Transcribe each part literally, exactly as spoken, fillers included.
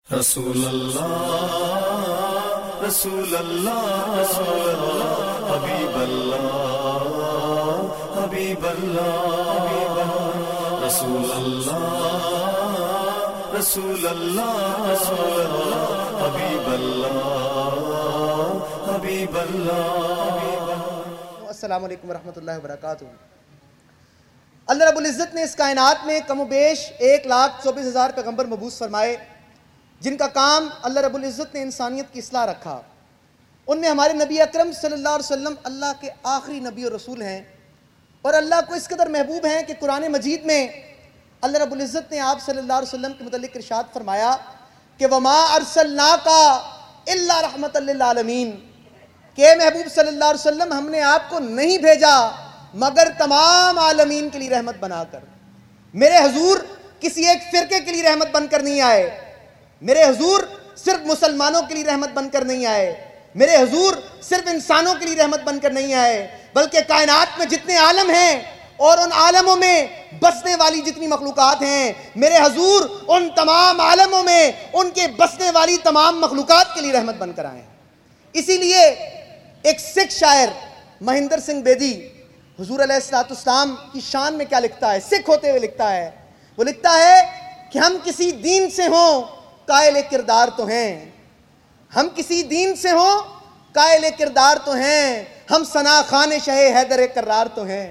رسول اللہ رسول اللہ رسول اللہ حبیب اللہ حبیب اللہ رسول اللہ رسول اللہ رسول اللہ حبیب اللہ حبیب اللہ۔ السلام علیکم ورحمۃ اللہ وبرکاتہ۔ اللہ رب العزت نے اس کائنات میں کم و بیش ایک لاکھ چوبیس ہزار پیغمبر مبعوث فرمائے، جن کا کام اللہ رب العزت نے انسانیت کی اصلاح رکھا۔ ان میں ہمارے نبی اکرم صلی اللہ علیہ وسلم اللہ کے آخری نبی اور رسول ہیں، اور اللہ کو اس قدر محبوب ہیں کہ قرآن مجید میں اللہ رب العزت نے آپ صلی اللہ علیہ وسلم کے متعلق ارشاد فرمایا کہ وَمَا أَرْسَلْنَاكَ إِلَّا رَحْمَةً لِّلْعَالَمِينَ، کہ محبوب صلی اللہ علیہ وسلم ہم نے آپ کو نہیں بھیجا مگر تمام عالمین کے لیے رحمت بنا کر۔ میرے حضور کسی ایک فرقے کے لیے رحمت بن کر نہیں آئے، میرے حضور صرف مسلمانوں کے لیے رحمت بن کر نہیں آئے، میرے حضور صرف انسانوں کے لیے رحمت بن کر نہیں آئے، بلکہ کائنات میں جتنے عالم ہیں اور ان عالموں میں بسنے والی جتنی مخلوقات ہیں، میرے حضور ان تمام عالموں میں ان کے بسنے والی تمام مخلوقات کے لیے رحمت بن کر آئے ہیں۔ اسی لیے ایک سکھ شاعر مہندر سنگھ بیدی حضور علیہ الصلوۃ والسلام کی شان میں کیا لکھتا ہے، سکھ ہوتے ہوئے لکھتا ہے، وہ لکھتا ہے کہ ہم کسی دین سے ہوں قائل کردار تو ہیں، ہم کسی دین سے ہوں قائل کردار تو ہیں، ہم ثنا خان شہ حیدر کرار تو ہیں،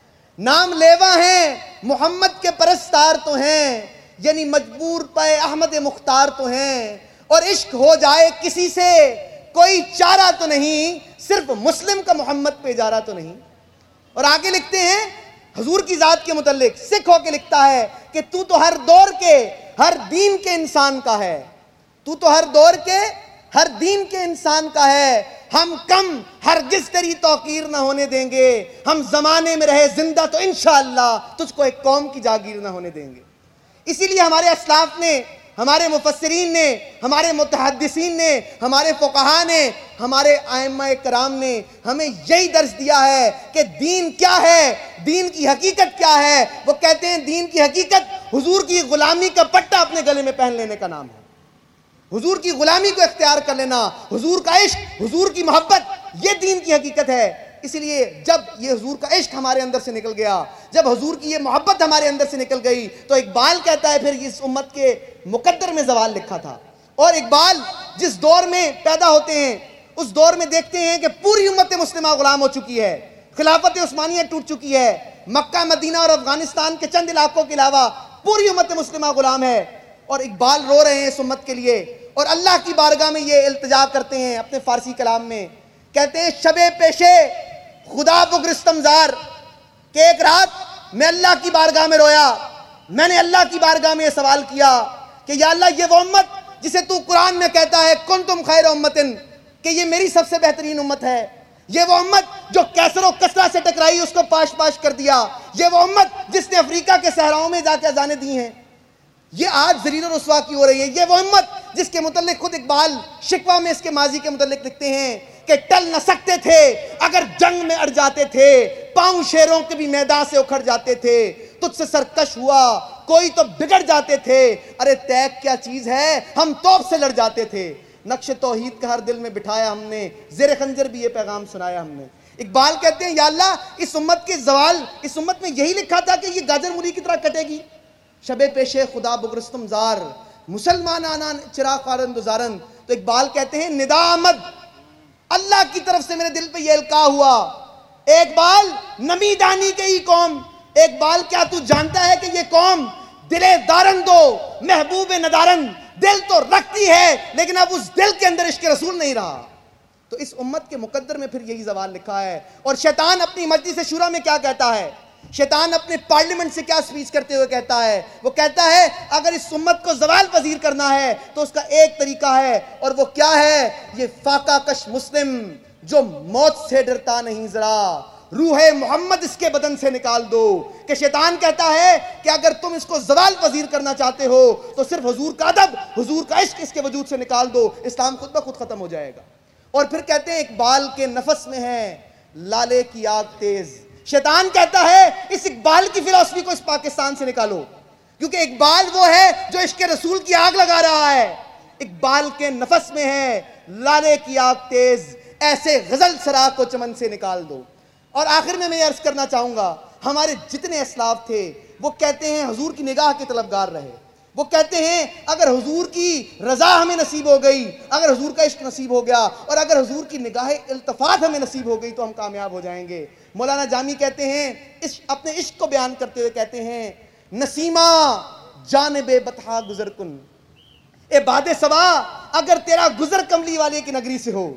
نام لیوا ہیں محمد کے پرستار تو ہیں، یعنی مجبور پہ احمد مختار تو ہیں، اور عشق ہو جائے کسی سے کوئی چارہ تو نہیں، صرف مسلم کا محمد پہ اجارہ تو نہیں۔ اور آگے لکھتے ہیں حضور کی ذات کے متعلق سکھ ہو کے لکھتا ہے کہ تو تو ہر دور کے ہر دین کے انسان کا ہے، تو تو ہر دور کے ہر دین کے انسان کا ہے، ہم کم ہرگز تیری توقیر نہ ہونے دیں گے، ہم زمانے میں رہے زندہ تو انشاءاللہ تجھ کو ایک قوم کی جاگیر نہ ہونے دیں گے۔ اسی لیے ہمارے اسلاف نے، ہمارے مفسرین نے، ہمارے متحدثین نے، ہمارے فقہاء نے، ہمارے ائمہ کرام نے ہمیں یہی درس دیا ہے کہ دین کیا ہے، دین کی حقیقت کیا ہے۔ وہ کہتے ہیں دین کی حقیقت حضور کی غلامی کا پٹا اپنے گلے میں پہن لینے کا نام ہے، حضور کی غلامی کو اختیار کر لینا، حضور کا عشق، حضور کی محبت، یہ دین کی حقیقت ہے۔ اسی لیے جب یہ حضور کا عشق ہمارے اندر سے نکل گیا، جب حضور کی یہ محبت ہمارے اندر سے نکل گئی، تو اقبال کہتا ہے پھر اس امت کے مقدر میں زوال لکھا تھا۔ اور اقبال جس دور میں پیدا ہوتے ہیں اس دور میں دیکھتے ہیں کہ پوری امت مسلمہ غلام ہو چکی ہے، خلافت عثمانیہ ٹوٹ چکی ہے، مکہ مدینہ اور افغانستان کے چند علاقوں کے علاوہ پوری امت مسلمہ غلام ہے، اور اقبال رو رہے ہیں اس امت کے لیے، اور اللہ کی بارگاہ میں یہ التجا کرتے ہیں اپنے فارسی کلام میں، کہتے ہیں شب پیشے خدا بگرستم زار، کہ ایک رات میں اللہ کی بارگاہ میں رویا، میں نے اللہ کی بارگاہ میں یہ سوال کیا کہ یا اللہ یہ وہ امت جسے تو قرآن میں کہتا ہے کنتم خیر امتن، کہ یہ میری سب سے بہترین امت ہے، یہ وہ امت جو کیسر و کسرا سے ٹکرائی اس کو پاش پاش کر دیا، یہ وہ امت جس نے افریقہ کے صحراؤں میں جا کے اذانیں دی ہیں، یہ آج ذلیل و رسوا کی ہو رہی ہے، یہ وہ امت جس کے متعلق خود اقبال شکوہ میں اس کے ماضی کے متعلق لکھتے ہیں کہ ٹل نہ سکتے تھے اگر جنگ میں اڑ جاتے تھے، پاؤں شیروں کے بھی میدان سے اکھڑ جاتے تھے، تجھ سے سرکش ہوا کوئی تو بگڑ جاتے تھے، ارے تیگ کیا چیز ہے ہم توپ سے لڑ جاتے تھے، نقش توحید کا ہر دل میں بٹھایا ہم نے، زیر خنجر بھی یہ پیغام سنایا ہم نے۔ اقبال کہتے ہیں یا اللہ اس امت کے زوال، اس امت میں یہی لکھا تھا کہ یہ گاجر مولی کی طرح کٹے گی، شب پیشے خدا بگرستم زار مسلمان آنا چراغ خارن دزارن۔ تو اقبال کہتے ہیں ندا آمد اللہ کی طرف سے میرے دل پہ یہ القاء ہوا، ایک بال نمی دانی کے ہی قوم، ایک بال کیا تو جانتا ہے کہ یہ قوم دل دارن دو محبوب ندارن، دل تو رکھتی ہے لیکن اب اس دل کے اندر عشق رسول نہیں رہا۔ تو اس امت کے مقدر میں پھر یہی زوال لکھا ہے۔ اور شیطان اپنی مجلس شورا میں کیا کہتا ہے، شیطان اپنے پارلیمنٹ سے کیا سپیچ کرتے ہوئے کہتا ہے، وہ کہتا ہے اگر اس امت کو زوال پذیر کرنا ہے تو اس کا ایک طریقہ ہے، اور وہ کیا ہے، یہ فاقہ کش مسلم جو موت سے ڈرتا نہیں ذرا، روح محمد اس کے بدن سے نکال دو۔ کہ شیطان کہتا ہے کہ اگر تم اس کو زوال پذیر کرنا چاہتے ہو تو صرف حضور کا ادب، حضور کا عشق اس کے وجود سے نکال دو، اسلام خود بخود ختم ہو جائے گا۔ اور پھر کہتے ہیں اقبال کے نفس میں ہے لالے کی آگ تیز، شیطان کہتا ہے اس اقبال کی فلسفی کو اس پاکستان سے نکالو، کیونکہ اقبال وہ ہے جو عشق رسول کی آگ لگا رہا ہے، اقبال کے نفس میں ہے، لالے کی آگ تیز ایسے غزل سرا کو چمن سے نکال دو۔ اور آخر میں میں عرض کرنا چاہوں گا، ہمارے جتنے اسلاف تھے وہ کہتے ہیں حضور کی نگاہ کے طلبگار رہے، وہ کہتے ہیں اگر حضور کی رضا ہمیں نصیب ہو گئی، اگر حضور کا عشق نصیب ہو گیا، اور اگر حضور کی نگاہ التفات ہمیں نصیب ہو گئی تو ہم کامیاب ہو جائیں گے۔ مولانا جامی کہتے ہیں اس اپنے عشق کو بیان کرتے ہوئے کہتے ہیں، نسیمہ جانب بطحا گزر کن، اے باد صبا اگر تیرا گزر کملی والے کی نگری سے ہو،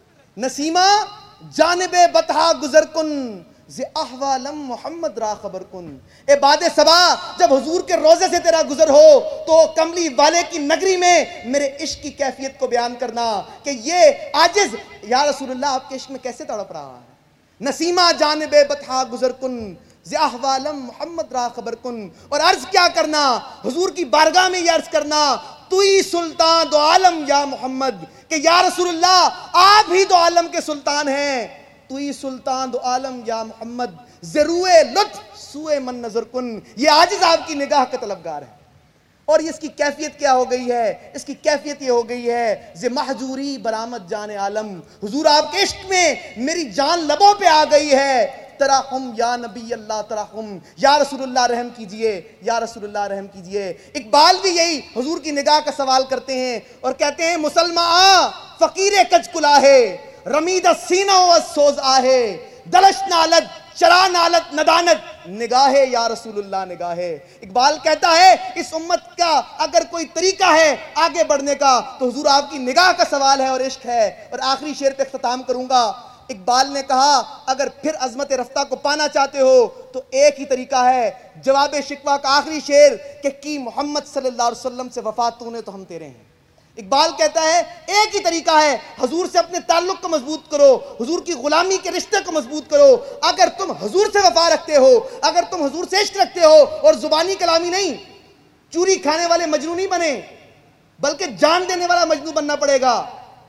نسیمہ جانب بطحا گزر کن ز احوالم محمد را خبر کن، اے باد صبا جب حضور کے روزے سے تیرا گزر ہو تو کملی والے کی نگری میں میرے عشق کی کیفیت کو بیان کرنا کہ یہ عاجز یا رسول اللہ آپ کے عشق میں کیسے تڑپ رہا ہے۔ نسیمہ جانب بطحا گزر کن ز احوالم محمد را خبر کن، اور عرض کیا کرنا حضور کی بارگاہ میں یہ عرض کرنا، تو ہی سلطان دو عالم یا محمد، کہ یا رسول اللہ آپ ہی دو عالم کے سلطان ہیں، تو ہی سلطان دو عالم یا محمد، ضروع لطف سوئے من نظر کن، یہ عاجز آپ کی نگاہ کے طلبگار ہے۔ اور اس کی کیفیت کیا ہو گئی ہے؟ اس کی کیفیت یہ ہو گئی ہے ز محجوری برآمد جان عالم، حضور آپ کے عشق میں میری جان لبوں پہ آ گئی ہے، ترحم یا نبی اللہ ترحم، یا رسول اللہ رحم کیجئے، یا رسول اللہ رحم کیجئے۔ اقبال بھی یہی حضور کی نگاہ کا سوال کرتے ہیں اور کہتے ہیں، مسلمہ آ فقیر کج کلاہے رمید سینہ و سوز آہے، دلش نالت چرا نالت ندانت نگاہ یا رسول اللہ نگاہ۔ اقبال کہتا ہے اس امت کا اگر کوئی طریقہ ہے آگے بڑھنے کا تو حضور آپ کی نگاہ کا سوال ہے اور عشق ہے۔ اور آخری شعر پہ اختتام کروں گا، اقبال نے کہا اگر پھر عظمت رفتہ کو پانا چاہتے ہو تو ایک ہی طریقہ ہے، جواب شکوہ کا آخری شعر کہ کی محمد صلی اللہ علیہ وسلم سے وفا تو نے تو ہم تیرے ہیں۔ اقبال کہتا ہے ایک ہی طریقہ ہے، حضور سے اپنے تعلق کو مضبوط کرو، حضور کی غلامی کے رشتے کو مضبوط کرو۔ اگر تم حضور سے وفا رکھتے ہو، اگر تم حضور سے عشق رکھتے ہو اور زبانی کلامی نہیں، چوری کھانے والے مجنو نہیں بنے بلکہ جان دینے والا مجنو بننا پڑے گا،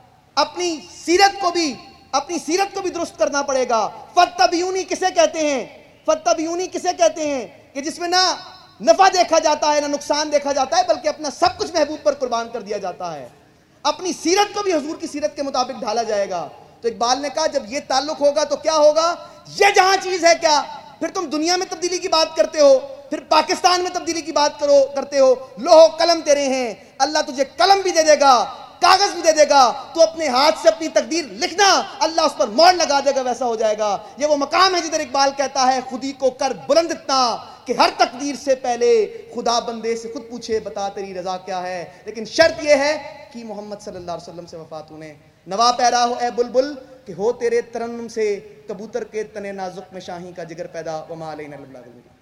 اپنی سیرت کو بھی اپنی سیرت کو بھی درست کرنا پڑے گا۔ فتبیونی کسے کہتے ہیں؟ فتبیونی کسے کہتے ہیں؟ کہ جس میں نہ نفع دیکھا جاتا ہے نہ نقصان دیکھا جاتا ہے بلکہ اپنا سب کچھ محبوب پر قربان کر دیا جاتا ہے، اپنی سیرت کو بھی حضور کی سیرت کے مطابق ڈھالا جائے گا۔ تو اقبال نے کہا جب یہ تعلق ہوگا تو کیا ہوگا؟ یہ جہاں چیز ہے کیا، پھر تم دنیا میں تبدیلی کی بات کرتے ہو، پھر پاکستان میں تبدیلی کی بات کرو کرتے ہو، لوح و قلم تیرے ہیں، اللہ تجھے قلم بھی دے دے گا، کاغذ بھی دے دے گا، تو اپنے ہاتھ سے اپنی تقدیر لکھنا، اللہ اس پر مہر لگا دے گا، ویسا ہو جائے گا۔ یہ وہ مقام ہے جدھر اقبال کہتا ہے خودی کو کر بلند اتنا کہ ہر تقدیر سے پہلے خدا بندے سے خود پوچھے بتا تیری رضا کیا ہے۔ لیکن شرط یہ ہے کہ محمد صلی اللہ علیہ وسلم سے وفا تو نے، نوا پیرا ہو اے بلبل کہ ہو تیرے ترنم سے کبوتر کے تنے نازک میں شاہی کا جگر پیدا، وما علینا الا البلاغ المبین۔